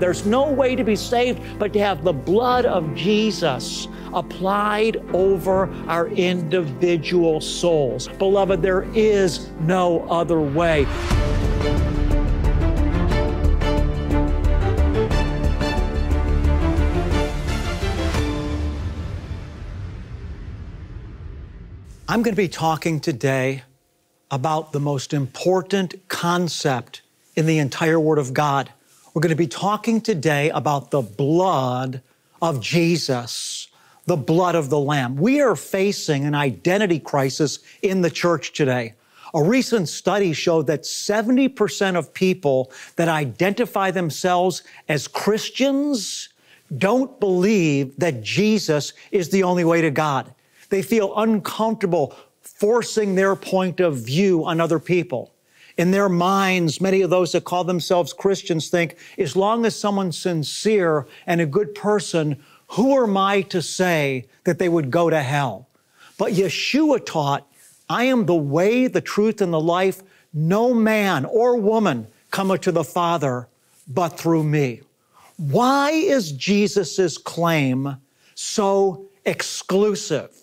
There's no way to be saved but to have the blood of Jesus applied over our individual souls. Beloved, there is no other way. I'm going to be talking today about the most important concept in the entire Word of God. We're going to be talking today about the blood of Jesus, the blood of the Lamb. We are facing an identity crisis in the church today. A recent study showed that 70% of people that identify themselves as Christians don't believe that Jesus is the only way to God. They feel uncomfortable forcing their point of view on other people. In their minds, many of those that call themselves Christians think, as long as someone's sincere and a good person, who am I to say that they would go to hell? But Yeshua taught, I am the way, the truth, and the life. No man or woman cometh to the Father but through me. Why is Jesus' claim so exclusive?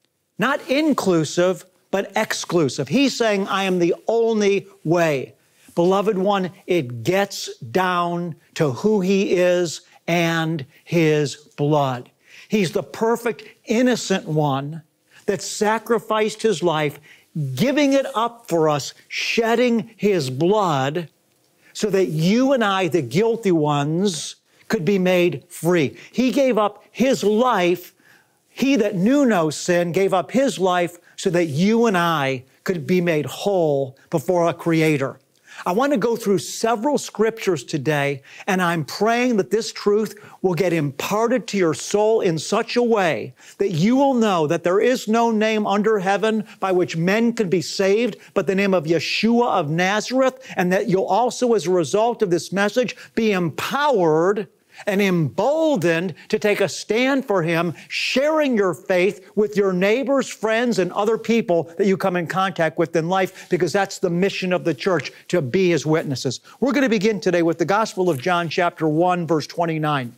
Not inclusive, but exclusive. He's saying, I am the only way. Beloved one, it gets down to who He is and His blood. He's the perfect, innocent one that sacrificed His life, giving it up for us, shedding His blood so that you and I, the guilty ones, could be made free. He gave up His life. He that knew no sin gave up His life so that you and I could be made whole before our Creator. I want to go through several scriptures today, and I'm praying that this truth will get imparted to your soul in such a way that you will know that there is no name under heaven by which men can be saved but the name of Yeshua of Nazareth, and that you'll also, as a result of this message, be empowered and emboldened to take a stand for Him, sharing your faith with your neighbors, friends, and other people that you come in contact with in life, because that's the mission of the church, to be His witnesses. We're going to begin today with the Gospel of John, chapter 1, verse 29.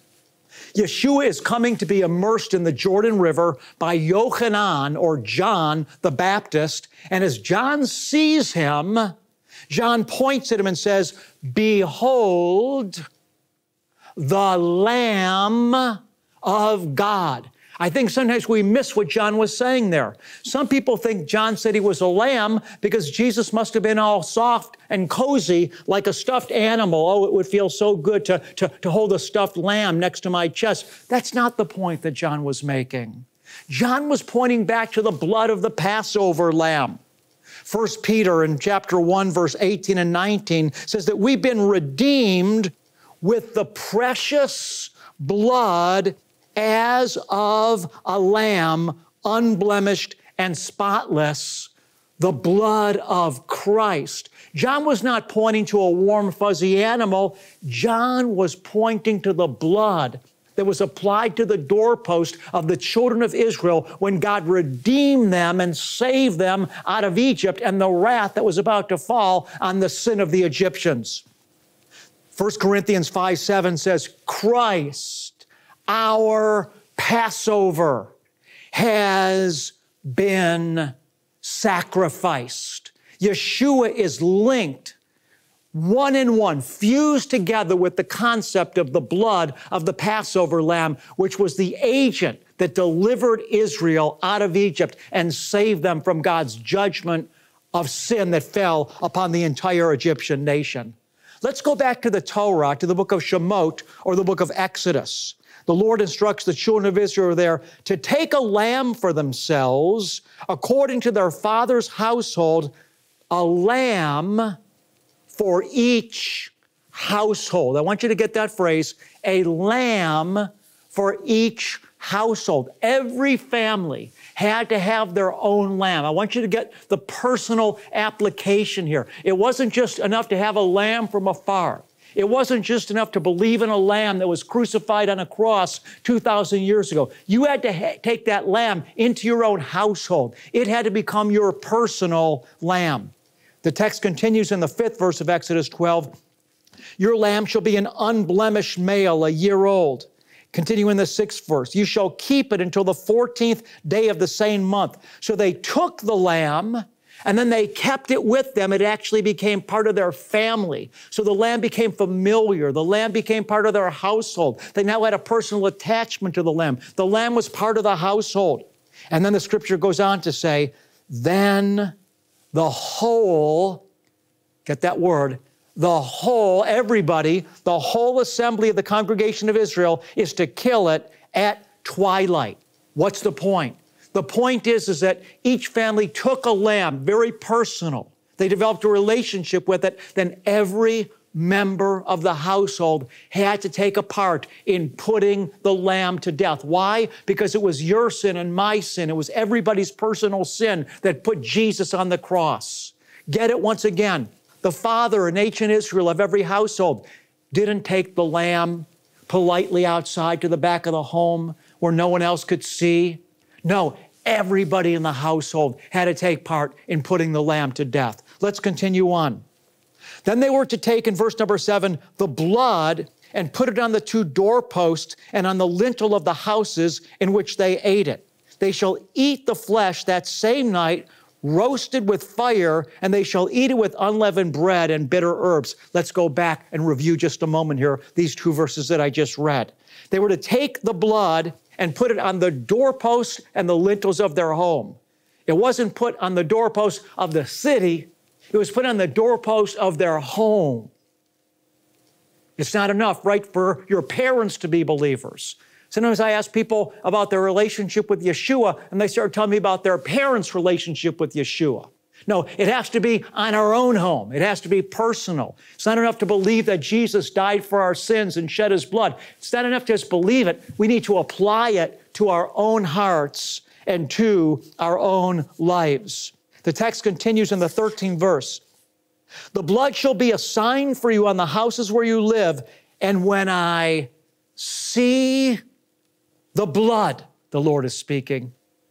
Yeshua is coming to be immersed in the Jordan River by Yochanan, or John the Baptist, and as John sees him, John points at him and says, "Behold, the Lamb of God." I think sometimes we miss what John was saying there. Some people think John said he was a lamb because Jesus must have been all soft and cozy like a stuffed animal. Oh, it would feel so good to hold a stuffed lamb next to my chest. That's not the point that John was making. John was pointing back to the blood of the Passover lamb. 1 Peter in chapter 1, verse 18 and 19 says that we've been redeemed with the precious blood as of a lamb, unblemished and spotless, the blood of Christ. John was not pointing to a warm, fuzzy animal. John was pointing to the blood that was applied to the doorpost of the children of Israel when God redeemed them and saved them out of Egypt and the wrath that was about to fall on the sin of the Egyptians. 1 Corinthians 5:7 says, Christ, our Passover, has been sacrificed. Yeshua is linked, one in one, fused together with the concept of the blood of the Passover lamb, which was the agent that delivered Israel out of Egypt and saved them from God's judgment of sin that fell upon the entire Egyptian nation. Let's go back to the Torah, to the book of Shemot, or the book of Exodus. The Lord instructs the children of Israel there to take a lamb for themselves, according to their father's household, a lamb for each household. I want you to get that phrase, a lamb for each household. Every family had to have their own lamb. I want you to get the personal application here. It wasn't just enough to have a lamb from afar. It wasn't just enough to believe in a lamb that was crucified on a cross 2,000 years ago. You had to take that lamb into your own household. It had to become your personal lamb. The text continues in the 5th verse of Exodus 12. Your lamb shall be an unblemished male, a year old. Continue in the 6th verse. You shall keep it until the 14th day of the same month. So they took the lamb and then they kept it with them. It actually became part of their family. So the lamb became familiar. The lamb became part of their household. They now had a personal attachment to the lamb. The lamb was part of the household. And then the scripture goes on to say, then the whole, get that word, the whole, everybody, the whole assembly of the congregation of Israel is to kill it at twilight. What's the point? The point is that each family took a lamb, very personal. They developed a relationship with it. Then every member of the household had to take a part in putting the lamb to death. Why? Because it was your sin and my sin. It was everybody's personal sin that put Jesus on the cross. Get it once again. The father in ancient Israel of every household didn't take the lamb politely outside to the back of the home where no one else could see. No, everybody in the household had to take part in putting the lamb to death. Let's continue on. Then they were to take, in verse number 7, the blood and put it on the 2 doorposts and on the lintel of the houses in which they ate it. They shall eat the flesh that same night, roasted with fire, and they shall eat it with unleavened bread and bitter herbs. Let's go back and review just a moment here, these 2 verses that I just read. They were to take the blood and put it on the doorposts and the lintels of their home. It wasn't put on the doorposts of the city. It was put on the doorposts of their home. It's not enough, right, for your parents to be believers. Sometimes I ask people about their relationship with Yeshua, and they start telling me about their parents' relationship with Yeshua. No, it has to be on our own home. It has to be personal. It's not enough to believe that Jesus died for our sins and shed his blood. It's not enough to just believe it. We need to apply it to our own hearts and to our own lives. The text continues in the 13th verse. The blood shall be a sign for you on the houses where you live, and when I see the blood, the Lord is speaking,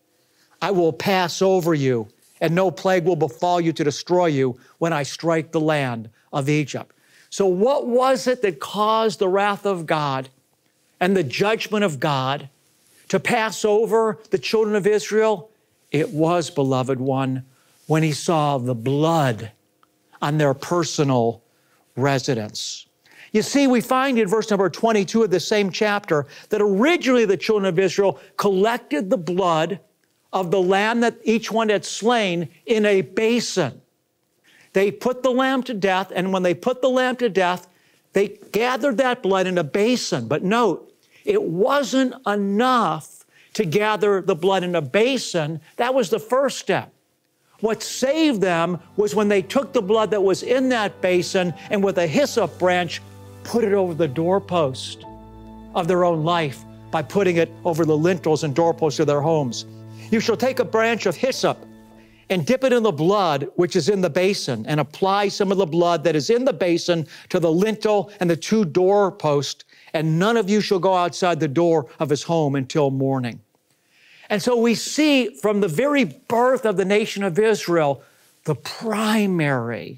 I will pass over you, and no plague will befall you to destroy you when I strike the land of Egypt. So what was it that caused the wrath of God and the judgment of God to pass over the children of Israel? It was, beloved one, when he saw the blood on their personal residence. You see, we find in verse number 22 of the same chapter that originally the children of Israel collected the blood of the lamb that each one had slain in a basin. They put the lamb to death, and when they put the lamb to death, they gathered that blood in a basin. But note, it wasn't enough to gather the blood in a basin. That was the first step. What saved them was when they took the blood that was in that basin and with a hyssop branch, put it over the doorpost of their own life by putting it over the lintels and doorposts of their homes. You shall take a branch of hyssop and dip it in the blood which is in the basin, and apply some of the blood that is in the basin to the lintel and the 2 doorposts, and none of you shall go outside the door of his home until morning. And so we see from the very birth of the nation of Israel, the primary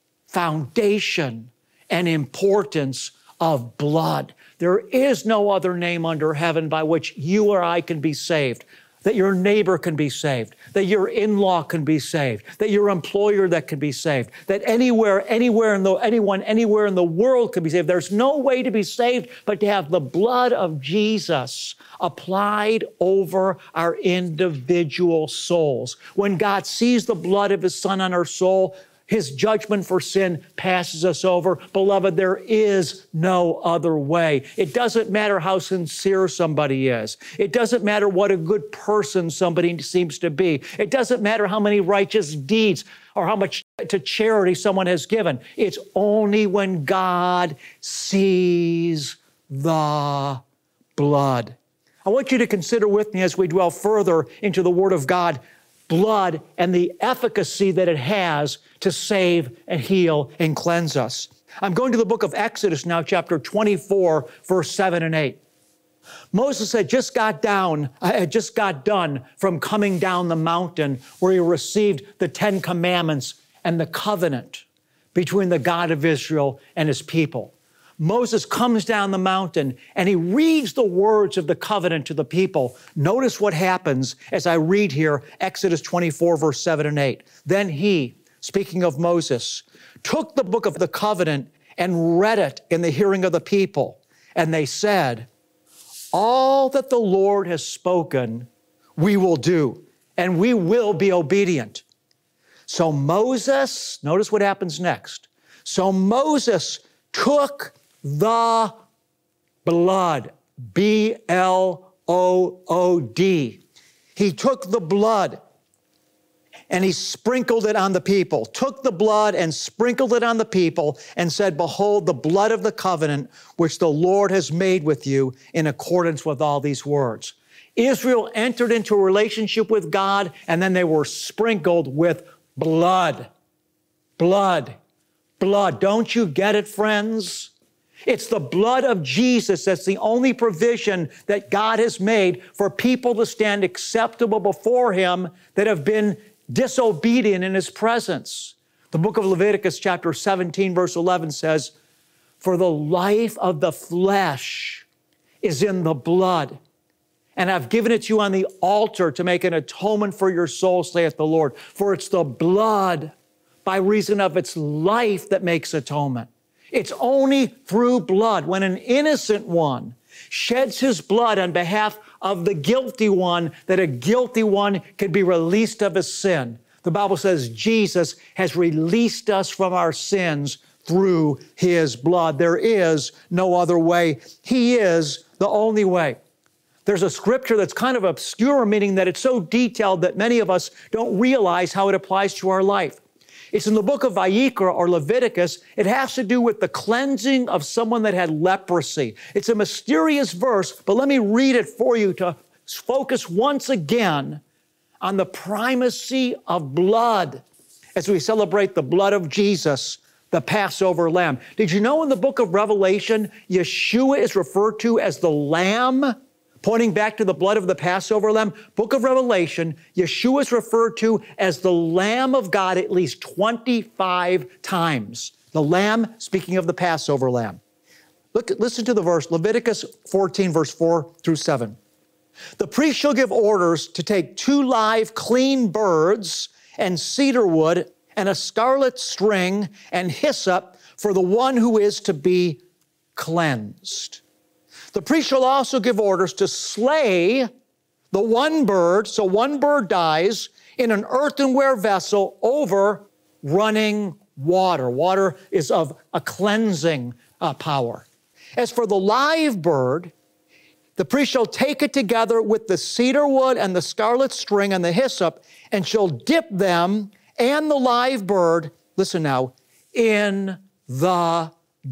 foundation and importance of blood. There is no other name under heaven by which you or I can be saved, that your neighbor can be saved, that your in-law can be saved, that your employer that can be saved, that anyone anywhere in the world can be saved. There's no way to be saved but to have the blood of Jesus applied over our individual souls. When God sees the blood of his Son on our soul, his judgment for sin passes us over. Beloved, there is no other way. It doesn't matter how sincere somebody is. It doesn't matter what a good person somebody seems to be. It doesn't matter how many righteous deeds or how much to charity someone has given. It's only when God sees the blood. I want you to consider with me as we dwell further into the Word of God, blood and the efficacy that it has to save and heal and cleanse us. I'm going to the book of Exodus now, chapter 24, verse 7 and 8. Moses had just got done from coming down the mountain where he received the 10 commandments and the covenant. between the God of Israel and his people. Moses comes down the mountain and he reads the words of the covenant to the people. Notice what happens as I read here, Exodus 24, verse 7 and 8. Then he, speaking of Moses, took the book of the covenant and read it in the hearing of the people. And they said, all that the Lord has spoken, we will do, and we will be obedient. So Moses, notice what happens next. So Moses took the blood, B-L-O-O-D. He took the blood and he sprinkled it on the people, took the blood and sprinkled it on the people and said, behold, the blood of the covenant which the Lord has made with you in accordance with all these words. Israel entered into a relationship with God and then they were sprinkled with blood. Blood. Blood. Don't you get it, friends? It's the blood of Jesus that's the only provision that God has made for people to stand acceptable before him that have been disobedient in his presence. The book of Leviticus chapter 17 verse 11 says, for the life of the flesh is in the blood, and I've given it to you on the altar to make an atonement for your soul, saith the Lord. For it's the blood by reason of its life that makes atonement. It's only through blood. When an innocent one sheds his blood on behalf of the guilty one, that a guilty one can be released of his sin. The Bible says Jesus has released us from our sins through his blood. There is no other way. He is the only way. There's a scripture that's kind of obscure, meaning that it's so detailed that many of us don't realize how it applies to our life. It's in the book of Vayikra or Leviticus. It has to do with the cleansing of someone that had leprosy. It's a mysterious verse, but let me read it for you to focus once again on the primacy of blood as we celebrate the blood of Jesus, the Passover lamb. Did you know in the book of Revelation, Yeshua is referred to as the Lamb? Pointing back to the blood of the Passover lamb, book of Revelation, Yeshua is referred to as the Lamb of God at least 25 times. The Lamb, speaking of the Passover lamb. Listen to the verse, Leviticus 14, verse 4 through 7. The priest shall give orders to take 2 live clean birds and cedar wood and a scarlet string and hyssop for the one who is to be cleansed. The priest shall also give orders to slay the one bird, so one bird dies, in an earthenware vessel over running water. Water is of a cleansing power. As for the live bird, the priest shall take it together with the cedar wood and the scarlet string and the hyssop, and shall dip them and the live bird, listen now, in the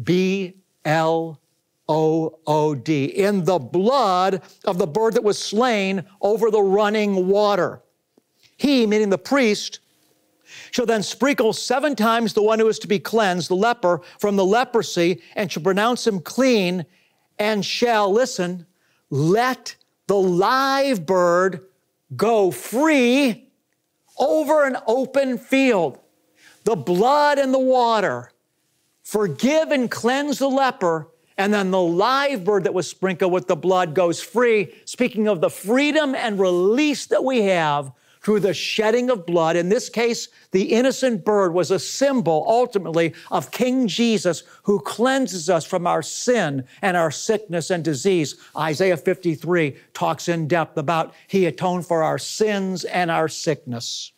B-L-O-O-D, in the blood of the bird that was slain over the running water. He, meaning the priest, shall then sprinkle 7 times the one who is to be cleansed, the leper, from the leprosy, and shall pronounce him clean, and shall, listen, let the live bird go free over an open field. The blood and the water forgive and cleanse the leper, and then the live bird that was sprinkled with the blood goes free, speaking of the freedom and release that we have through the shedding of blood. In this case, the innocent bird was a symbol, ultimately, of King Jesus, who cleanses us from our sin and our sickness and disease. Isaiah 53 talks in depth about he atoned for our sins and our sickness.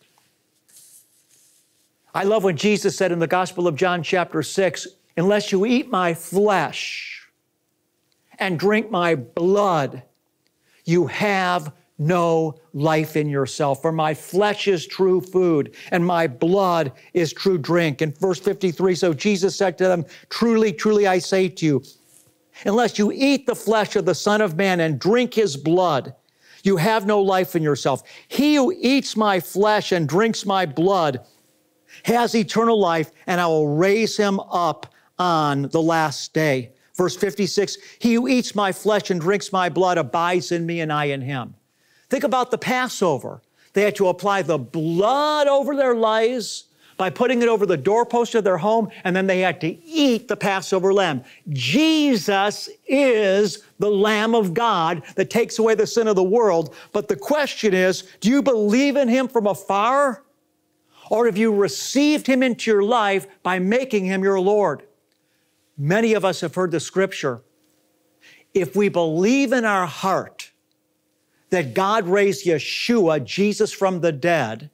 I love when Jesus said in the Gospel of John chapter 6, unless you eat my flesh and drink my blood, you have no life in yourself. For my flesh is true food and my blood is true drink. In verse 53, so Jesus said to them, truly, truly, I say to you, unless you eat the flesh of the Son of Man and drink his blood, you have no life in yourself. He who eats my flesh and drinks my blood has eternal life, and I will raise him up on the last day. Verse 56, he who eats my flesh and drinks my blood abides in me and I in him. Think about the Passover. They had to apply the blood over their lives by putting it over the doorpost of their home, and then they had to eat the Passover lamb. Jesus is the Lamb of God that takes away the sin of the world. But the question is, do you believe in Him from afar? Or have you received Him into your life by making Him your Lord? Many of us have heard the scripture. If we believe in our heart that God raised Yeshua, Jesus from the dead,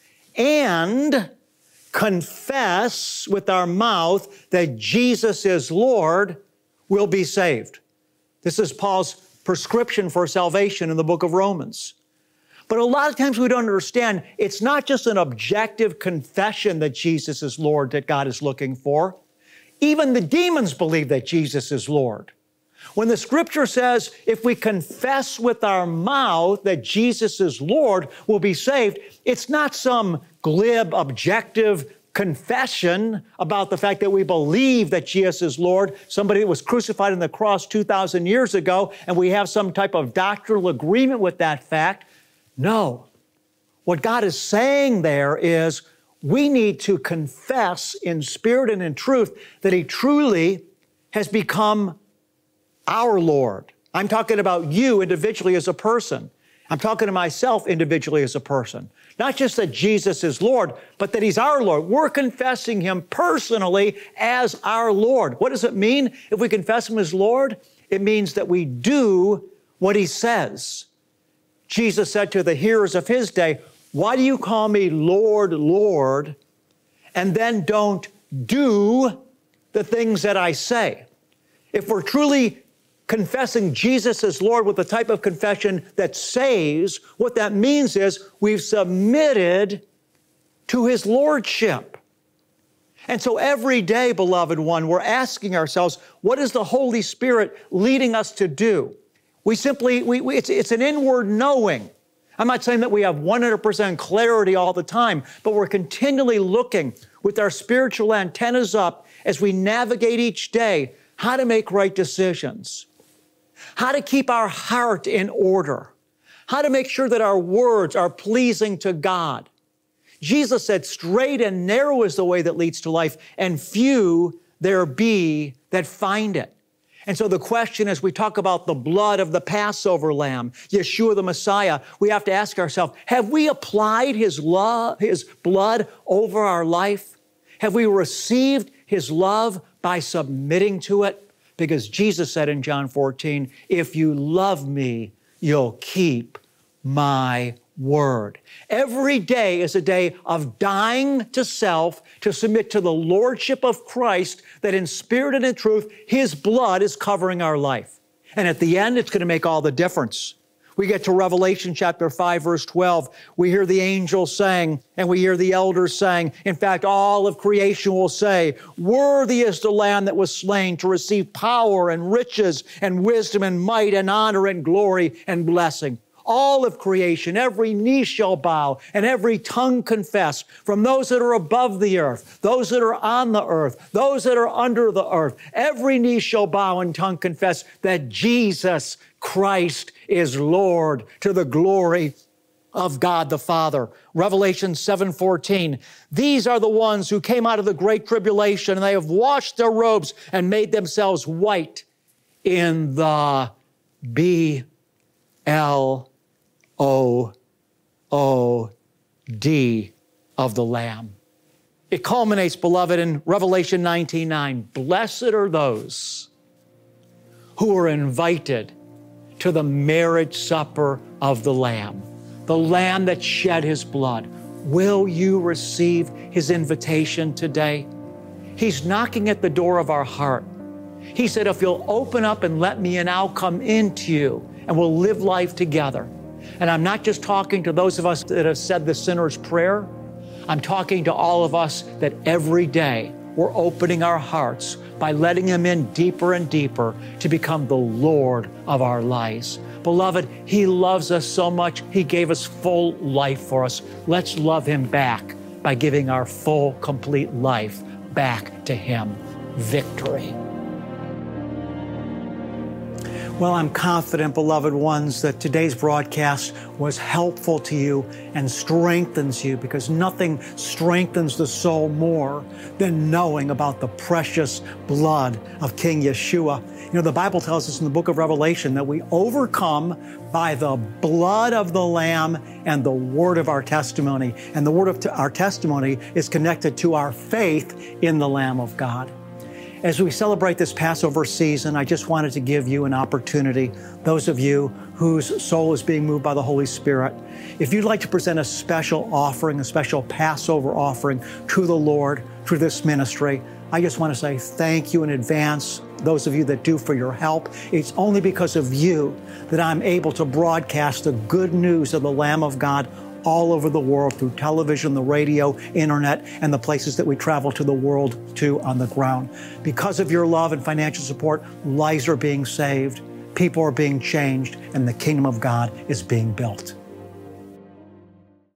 and confess with our mouth that Jesus is Lord, we'll be saved. This is Paul's prescription for salvation in the book of Romans. But a lot of times we don't understand, it's not just an objective confession that Jesus is Lord that God is looking for. Even the demons believe that Jesus is Lord. When the scripture says, if we confess with our mouth that Jesus is Lord, we'll be saved, it's not some glib, objective confession about the fact that we believe that Jesus is Lord, somebody that was crucified on the cross 2,000 years ago, and we have some type of doctrinal agreement with that fact. No. What God is saying there is we need to confess in spirit and in truth that He truly has become our Lord. I'm talking about you individually as a person. I'm talking to myself individually as a person. Not just that Jesus is Lord, but that He's our Lord. We're confessing Him personally as our Lord. What does it mean if we confess Him as Lord? It means that we do what He says. Jesus said to the hearers of His day, why do you call me Lord, Lord, and then don't do the things that I say? If we're truly confessing Jesus as Lord with the type of confession that saves, what that means is we've submitted to His Lordship. And so every day, beloved one, we're asking ourselves, what is the Holy Spirit leading us to do? It's an inward knowing. I'm not saying that we have 100% clarity all the time, but we're continually looking with our spiritual antennas up as we navigate each day how to make right decisions, how to keep our heart in order, how to make sure that our words are pleasing to God. Jesus said, straight and narrow is the way that leads to life, and few there be that find it. And so the question as we talk about the blood of the Passover lamb, Yeshua the Messiah, we have to ask ourselves, have we applied His blood over our life? Have we received His love by submitting to it? Because Jesus said in John 14, if you love me, you'll keep my word. Every day is a day of dying to self to submit to the Lordship of Christ, that in spirit and in truth, His blood is covering our life. And at the end, it's going to make all the difference. We get to Revelation chapter 5, verse 12. We hear the angels saying, and we hear the elders saying, in fact, all of creation will say, worthy is the Lamb that was slain to receive power and riches and wisdom and might and honor and glory and blessing. All of creation, every knee shall bow and every tongue confess, from those that are above the earth, those that are on the earth, those that are under the earth. Every knee shall bow and tongue confess that Jesus Christ is Lord, to the glory of God the Father. Revelation 7:14. These are the ones who came out of the great tribulation, and they have washed their robes and made themselves white in the blood of the Lamb. It culminates, beloved, in Revelation 19:9. Blessed are those who are invited to the marriage supper of the Lamb that shed His blood. Will you receive His invitation today? He's knocking at the door of our heart. He said, if you'll open up and let me in, I'll come into you and we'll live life together. And I'm not just talking to those of us that have said the sinner's prayer. I'm talking to all of us that every day we're opening our hearts by letting Him in deeper and deeper to become the Lord of our lives. Beloved, He loves us so much, He gave us full life for us. Let's love Him back by giving our full, complete life back to Him. Victory. Well, I'm confident, beloved ones, that today's broadcast was helpful to you and strengthens you, because nothing strengthens the soul more than knowing about the precious blood of King Yeshua. You know, the Bible tells us in the book of Revelation that we overcome by the blood of the Lamb and the word of our testimony. And the word of our testimony is connected to our faith in the Lamb of God. As we celebrate this Passover season, I just wanted to give you an opportunity, those of you whose soul is being moved by the Holy Spirit. If you'd like to present a special offering, a special Passover offering to the Lord through this ministry, I just want to say thank you in advance, those of you that do, for your help. It's only because of you that I'm able to broadcast the good news of the Lamb of God all over the world through television, the radio, internet, and the places that we travel to the world to on the ground. Because of your love and financial support, lives are being saved, people are being changed, and the kingdom of God is being built.